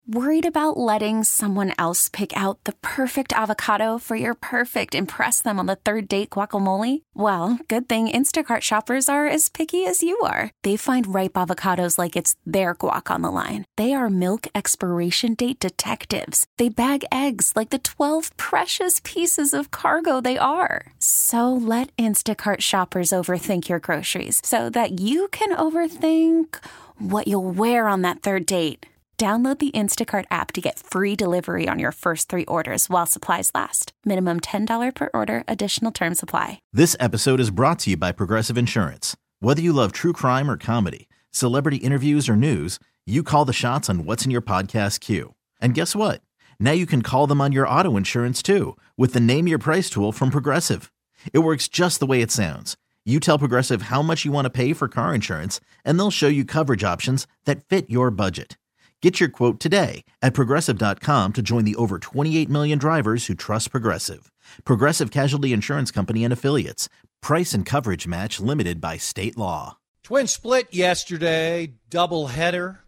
Worried about letting someone else pick out the perfect avocado for your perfect impress them on the third date guacamole? Well, good thing Instacart shoppers are as picky as you are. They find ripe avocados like it's their guac on the line. They are milk expiration date detectives. They bag eggs like the 12 precious pieces of cargo they are. So let Instacart shoppers overthink your groceries so that you can overthink what you'll wear on that third date. Download the Instacart app to get free delivery on your first 3 orders while supplies last. Minimum $10 per order. Additional terms apply. This episode is brought to you by Progressive Insurance. Whether you love true crime or comedy, celebrity interviews or news, you call the shots on what's in your podcast queue. And guess what? Now you can call them on your auto insurance too with the Name Your Price tool from Progressive. It works just the way it sounds. You tell Progressive how much you want to pay for car insurance, and they'll show you coverage options that fit your budget. Get your quote today at Progressive.com to join the over 28 million drivers who trust Progressive. Progressive Casualty Insurance Company and Affiliates. Price and coverage match limited by state law. Twin split yesterday, doubleheader,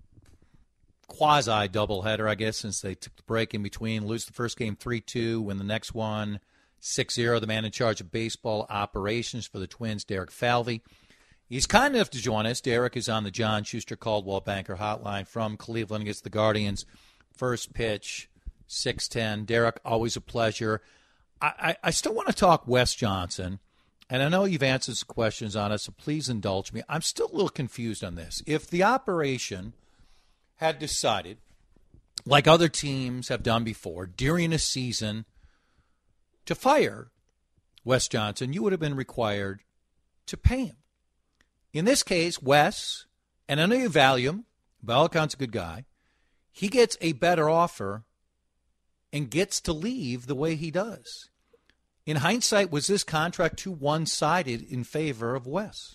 quasi-doubleheader, I guess, since they took the break in between. Lose the first game 3-2, win the next one 6-0. The man in charge of baseball operations for the Twins, Derek Falvey. He's kind enough to join us. Derek is on the John Schuster Caldwell Banker Hotline from Cleveland against the Guardians. First pitch, 6:10. Derek, always a pleasure. I still want to talk Wes Johnson, and I know you've answered some questions on it, so please indulge me. I'm still a little confused on this. If the operation had decided, like other teams have done before, during a season to fire Wes Johnson, you would have been required to pay him. In this case, Wes, and I know you value him, by all accounts a good guy, he gets a better offer and gets to leave the way he does. In hindsight, was this contract too one-sided in favor of Wes?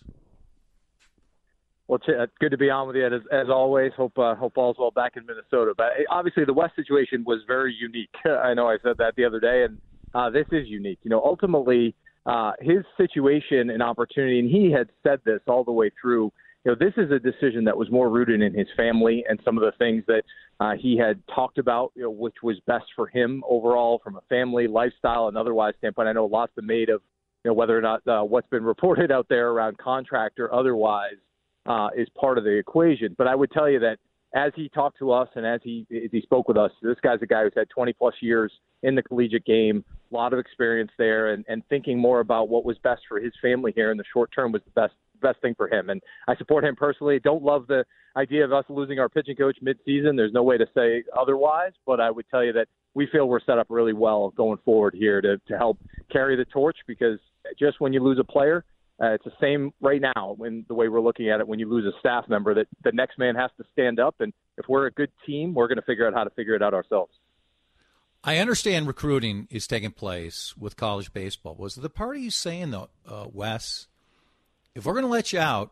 Well, good to be on with you as always. Hope all's well back in Minnesota. But obviously, the West situation was very unique. I know I said that the other day, and this is unique. You know, ultimately, his situation and opportunity, and he had said this all the way through, you know, this is a decision that was more rooted in his family and some of the things that he had talked about, you know, which was best for him overall from a family, lifestyle, and otherwise standpoint. I know a lot's been made of, you know, whether or not what's been reported out there around contract or otherwise is part of the equation. But I would tell you that as he talked to us and as he spoke with us, this guy's a guy who's had 20-plus years in the collegiate game, a lot of experience there, and thinking more about what was best for his family here in the short term was the best thing for him. And I support him personally. Don't love the idea of us losing our pitching coach midseason. There's no way to say otherwise, but I would tell you that we feel we're set up really well going forward here to help carry the torch, because just when you lose a player, it's the same right now when the way we're looking at it, when you lose a staff member, that the next man has to stand up. And if we're a good team, we're going to figure out how to figure it out ourselves. I understand recruiting is taking place with college baseball. Was the part of you saying, though, Wes, if we're going to let you out,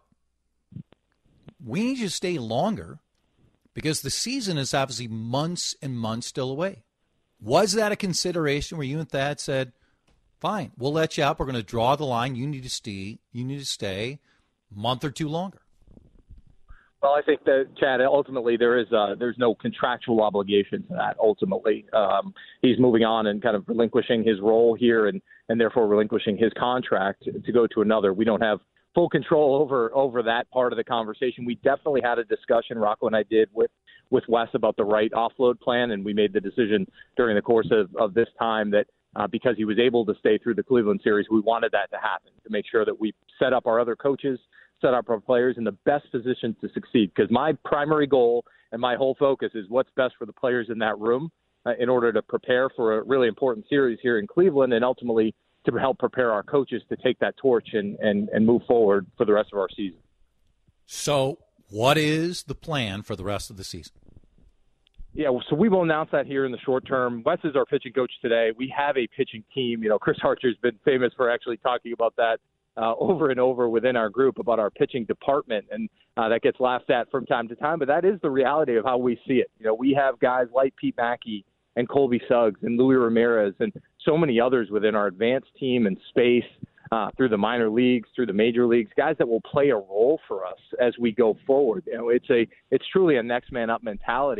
we need you to stay longer because the season is obviously months and months still away? Was that a consideration where you and Thad said, fine, we'll let you out. We're going to draw the line. You need to stay a month or two longer? Well, I think that, Chad, ultimately there's no contractual obligation to that. Ultimately, he's moving on and kind of relinquishing his role here and therefore relinquishing his contract to go to another. We don't have full control over that part of the conversation. We definitely had a discussion, Rocco and I did, with Wes about the right offload plan, and we made the decision during the course of this time that because he was able to stay through the Cleveland series, we wanted that to happen, to make sure that we set up our other coaches, set up our players in the best position to succeed. Because my primary goal and my whole focus is what's best for the players in that room in order to prepare for a really important series here in Cleveland, and ultimately to help prepare our coaches to take that torch and move forward for the rest of our season. So what is the plan for the rest of the season? Yeah, so we will announce that here in the short term. Wes is our pitching coach today. We have a pitching team. You know, Chris Archer's been famous for actually talking about that over and over within our group about our pitching department, and that gets laughed at from time to time, but that is the reality of how we see it. You know, we have guys like Pete Mackey and Colby Suggs and Louis Ramirez and so many others within our advanced team and space through the minor leagues, through the major leagues, guys that will play a role for us as we go forward. You know, it's truly a next man up mentality.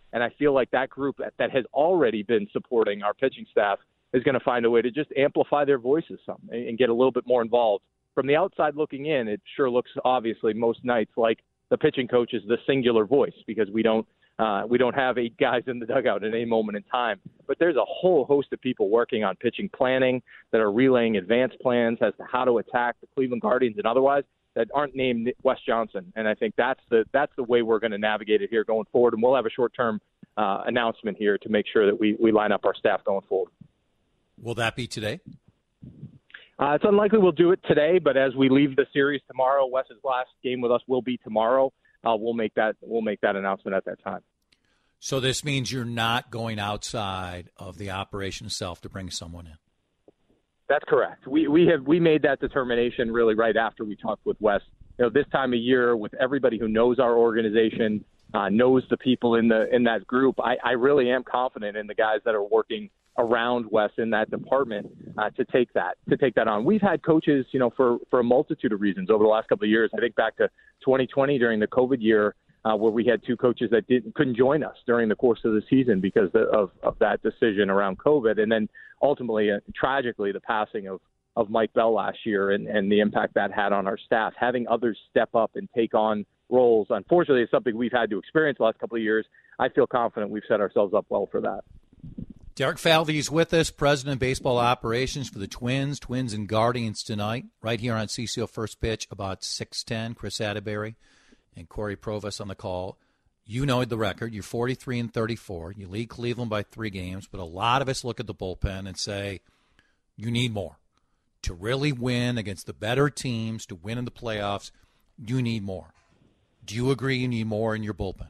And I feel like that group that has already been supporting our pitching staff is going to find a way to just amplify their voices some and get a little bit more involved. From the outside looking in, it sure looks obviously most nights like the pitching coach is the singular voice because we don't have 8 guys in the dugout at any moment in time. But there's a whole host of people working on pitching planning that are relaying advanced plans as to how to attack the Cleveland Guardians and otherwise that aren't named Wes Johnson. And I think that's the way we're going to navigate it here going forward. And we'll have a short-term announcement here to make sure that we line up our staff going forward. Will that be today? It's unlikely we'll do it today, but as we leave the series tomorrow, Wes's last game with us will be tomorrow. We'll make that announcement at that time. So this means you're not going outside of the operation itself to bring someone in. That's correct. We made that determination really right after we talked with Wes. This time of year, with everybody who knows our organization, knows the people in that group, I really am confident in the guys that are working around Wes in that department to take that on. We've had coaches, for a multitude of reasons over the last couple of years. I think back to 2020 during the COVID year, where we had 2 coaches that couldn't join us during the course of the season because of that decision around COVID, and then ultimately, tragically, the passing of Mike Bell last year and the impact that had on our staff. Having others step up and take on roles, unfortunately, is something we've had to experience the last couple of years. I feel confident we've set ourselves up well for that. Derek Falvey is with us, President of Baseball Operations for the Twins and Guardians tonight, right here on CCO First Pitch, about 6:10. Chris Atterbury and Corey Provus on the call. You know the record. You're 43-34. You lead Cleveland by 3 games, but a lot of us look at the bullpen and say, you need more. To really win against the better teams, to win in the playoffs, you need more. Do you agree you need more in your bullpen?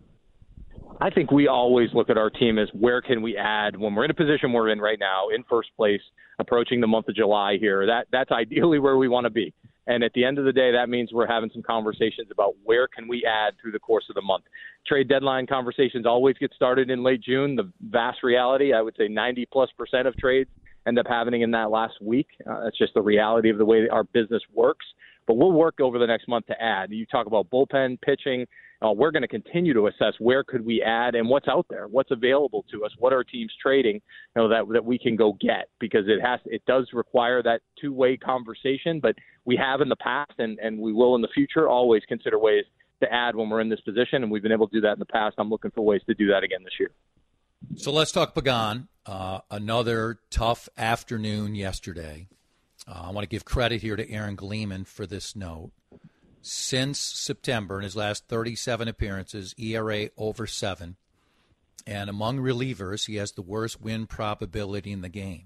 I think we always look at our team as where can we add when we're in a position we're in right now, in first place, approaching the month of July here. That's ideally where we want to be. And at the end of the day, that means we're having some conversations about where can we add through the course of the month. Trade deadline conversations always get started in late June. The vast reality, I would say 90+% of trades end up happening in that last week. That's just the reality of the way our business works. But we'll work over the next month to add. You talk about bullpen, pitching. We're going to continue to assess where could we add and what's out there, what's available to us, what are teams trading, that we can go get, because it does require that two-way conversation. But we have in the past and we will in the future always consider ways to add when we're in this position, and we've been able to do that in the past. I'm looking for ways to do that again this year. So let's talk Pagan. Another tough afternoon yesterday. I want to give credit here to Aaron Gleeman for this note. Since September, in his last 37 appearances, ERA over 7. And among relievers, he has the worst win probability in the game.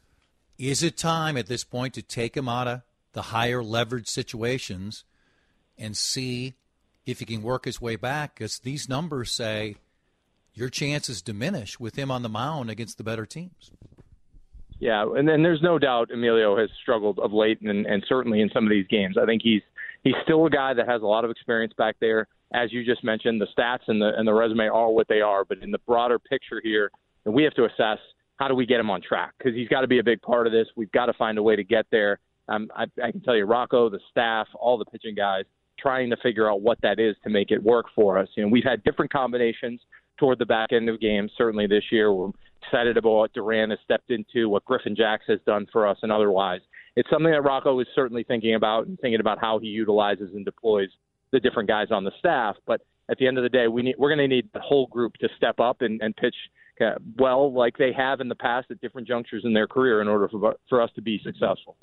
Is it time at this point to take him out of the higher leverage situations and see if he can work his way back? Because these numbers say your chances diminish with him on the mound against the better teams. Yeah, and then there's no doubt Emilio has struggled of late, and certainly in some of these games. I think he's still a guy that has a lot of experience back there. As you just mentioned, the stats and the resume are what they are, but in the broader picture here, we have to assess how do we get him on track, because he's got to be a big part of this. We've got to find a way to get there. I can tell you, Rocco, the staff, all the pitching guys, trying to figure out what that is to make it work for us. We've had different combinations toward the back end of games, certainly this year. We're excited about what Duran has stepped into, what Griffin Jacks has done for us, and otherwise. It's something that Rocco is certainly thinking about and thinking about how he utilizes and deploys the different guys on the staff. But at the end of the day, we're going to need the whole group to step up and pitch well like they have in the past at different junctures in their career in order for us to be successful.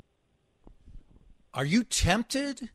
Are you tempted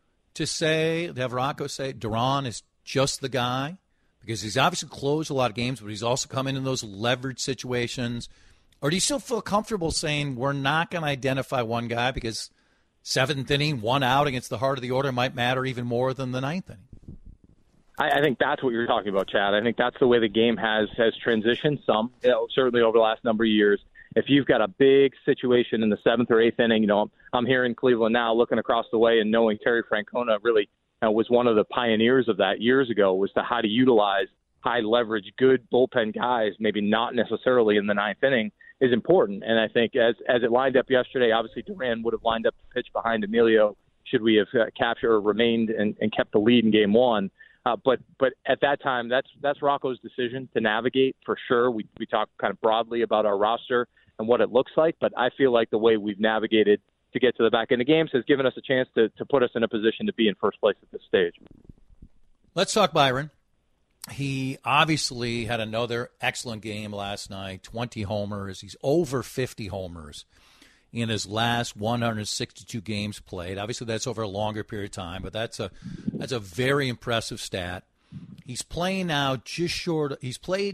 to have Rocco say Duran is just the guy? Because he's obviously closed a lot of games, but he's also come in those leverage situations. Or do you still feel comfortable saying we're not going to identify one guy because 7th inning, 1 out against the heart of the order might matter even more than the 9th inning? I think that's what you're talking about, Chad. I think that's the way the game has transitioned some, certainly over the last number of years. If you've got a big situation in the 7th or 8th inning, I'm here in Cleveland now looking across the way and knowing Terry Francona really was one of the pioneers of that years ago, was to how to utilize high leverage, good bullpen guys, maybe not necessarily in the 9th inning, is important. And I think as it lined up yesterday, obviously Duran would have lined up to pitch behind Emilio should we have captured or remained and kept the lead in game 1. But at that time, that's Rocco's decision to navigate for sure. We talked kind of broadly about our roster and what it looks like, but I feel like the way we've navigated to get to the back end of games has given us a chance to put us in a position to be in first place at this stage. Let's talk Byron. He obviously had another excellent game last night, 20 homers. He's over 50 homers in his last 162 games played. Obviously, that's over a longer period of time, but that's a very impressive stat. He's playing now just short of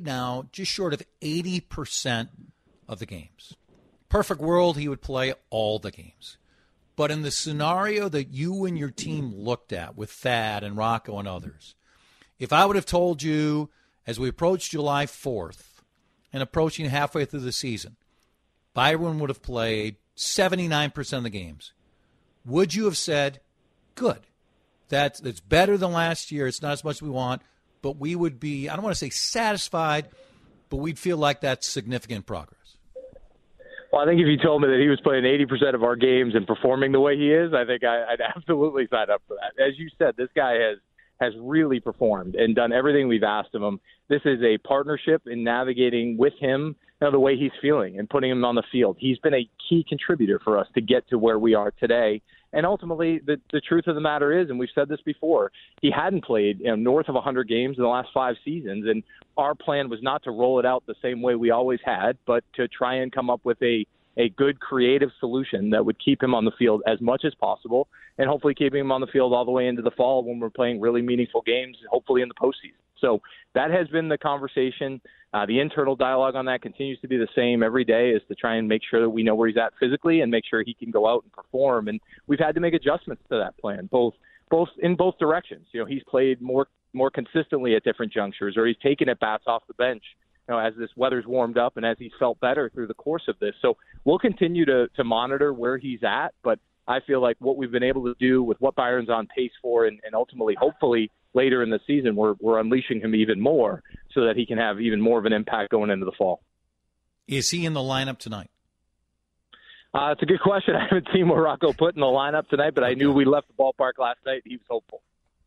80% of the games. Perfect world, he would play all the games. But in the scenario that you and your team looked at with Thad and Rocco and others, if I would have told you as we approach July 4th and approaching halfway through the season, Byron would have played 79% of the games, would you have said, good, that's better than last year, it's not as much as we want, but we would be, I don't want to say satisfied, but we'd feel like that's significant progress? Well, I think if you told me that he was playing 80% of our games and performing the way he is, I think I'd absolutely sign up for that. As you said, this guy has really performed and done everything we've asked of him. This is a partnership in navigating with him, the way he's feeling and putting him on the field. He's been a key contributor for us to get to where we are today. And ultimately, the truth of the matter is, and we've said this before, he hadn't played north of 100 games in the last 5 seasons, and our plan was not to roll it out the same way we always had, but to try and come up with a good creative solution that would keep him on the field as much as possible and hopefully keeping him on the field all the way into the fall when we're playing really meaningful games, hopefully in the postseason. So that has been the conversation. The internal dialogue on that continues to be the same every day, is to try and make sure that we know where he's at physically and make sure he can go out and perform. And we've had to make adjustments to that plan, both in both directions. He's played more consistently at different junctures, or he's taken at bats off the bench, as this weather's warmed up and as he's felt better through the course of this. So we'll continue to monitor where he's at, but I feel like what we've been able to do with what Byron's on pace for and ultimately, hopefully, later in the season, we're unleashing him even more so that he can have even more of an impact going into the fall. Is he in the lineup tonight? It's a good question. I haven't seen what Rocco put in the lineup tonight, but I knew we left the ballpark last night. He was hopeful.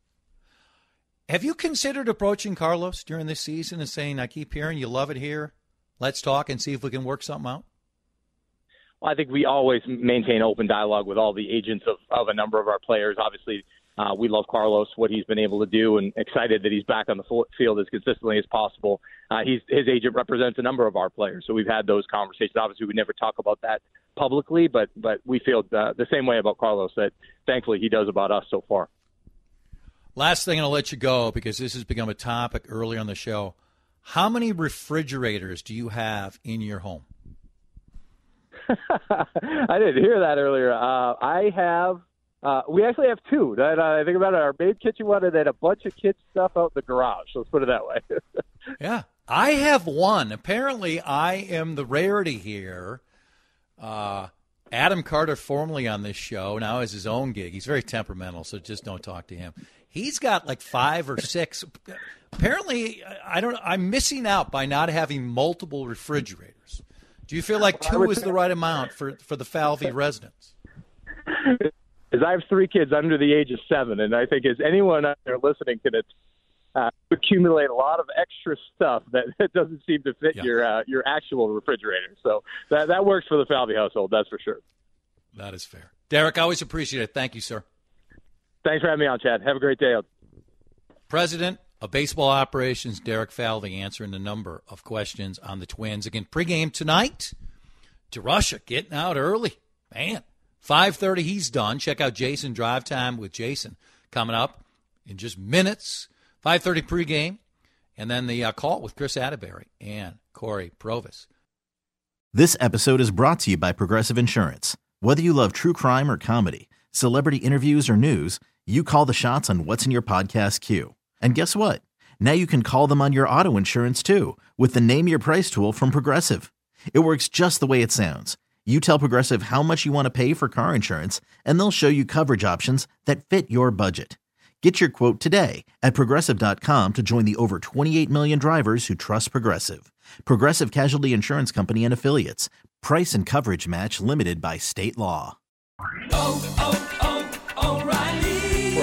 Have you considered approaching Carlos during this season and saying, I keep hearing you love it here, let's talk and see if we can work something out? Well, I think we always maintain open dialogue with all the agents of a number of our players. Obviously, we love Carlos, what he's been able to do, and excited that he's back on the field as consistently as possible. His agent represents a number of our players, so we've had those conversations. Obviously, we never talk about that publicly, but we feel the same way about Carlos that thankfully he does about us so far. Last thing, and I'll let you go because this has become a topic earlier on the show. How many refrigerators do you have in your home? I didn't hear that earlier. I have. We actually have 2. I think about it. Our main kitchen one, and then a bunch of kids' stuff out in the garage. Let's put it that way. Yeah. I have 1. Apparently, I am the rarity here. Adam Carter, formerly on this show, now has his own gig. He's very temperamental, so just don't talk to him. He's got like 5 or 6. Apparently, I'm missing out by not having multiple refrigerators. Do you feel like 2 is the right amount for the Falvey residents? I have 3 kids under the age of 7, and I think as anyone out there listening can accumulate a lot of extra stuff that doesn't seem to fit your actual refrigerator. So that works for the Falvey household, that's for sure. That is fair. Derek, I always appreciate it. Thank you, sir. Thanks for having me on, Chad. Have a great day. President of Baseball Operations, Derek Falvey, answering a number of questions on the Twins. Again, pregame tonight. DeRusha getting out early. Man, 5:30, he's done. Check out Jason Drive Time with Jason coming up in just minutes. 5:30 pregame, and then the call with Chris Atterbury and Corey Provis. This episode is brought to you by Progressive Insurance. Whether you love true crime or comedy, celebrity interviews or news, you call the shots on what's in your podcast queue. And guess what? Now you can call them on your auto insurance too with the Name Your Price tool from Progressive. It works just the way it sounds. You tell Progressive how much you want to pay for car insurance, and they'll show you coverage options that fit your budget. Get your quote today at Progressive.com to join the over 28 million drivers who trust Progressive. Progressive Casualty Insurance Company and Affiliates. Price and coverage match limited by state law. O'Reilly.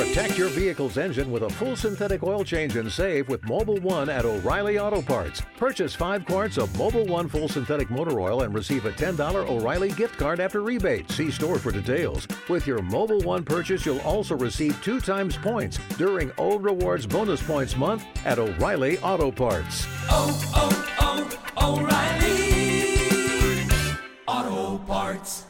Protect your vehicle's engine with a full synthetic oil change and save with Mobil 1 at O'Reilly Auto Parts. Purchase 5 quarts of Mobil 1 full synthetic motor oil and receive a $10 O'Reilly gift card after rebate. See store for details. With your Mobil 1 purchase, you'll also receive 2 times points during O Rewards Bonus Points Month at O'Reilly Auto Parts. O'Reilly Auto Parts.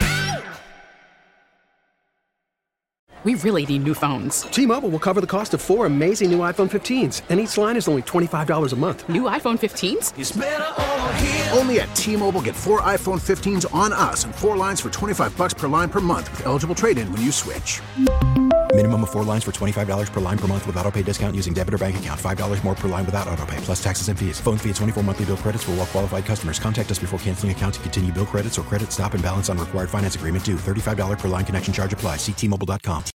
We really need new phones. T-Mobile will cover the cost of 4 amazing new iPhone 15s, and each line is only $25 a month. New iPhone 15s? It's better over here. Only at T-Mobile, get 4 iPhone 15s on us and 4 lines for $25 per line per month with eligible trade-in when you switch. Minimum of 4 lines for $25 per line per month with autopay discount using debit or bank account. $5 more per line without autopay, plus taxes and fees. Phone fee at 24 monthly bill credits for well-qualified customers. Contact us before canceling account to continue bill credits or credit stop and balance on required finance agreement due. $35 per line connection charge applies. See T-Mobile.com.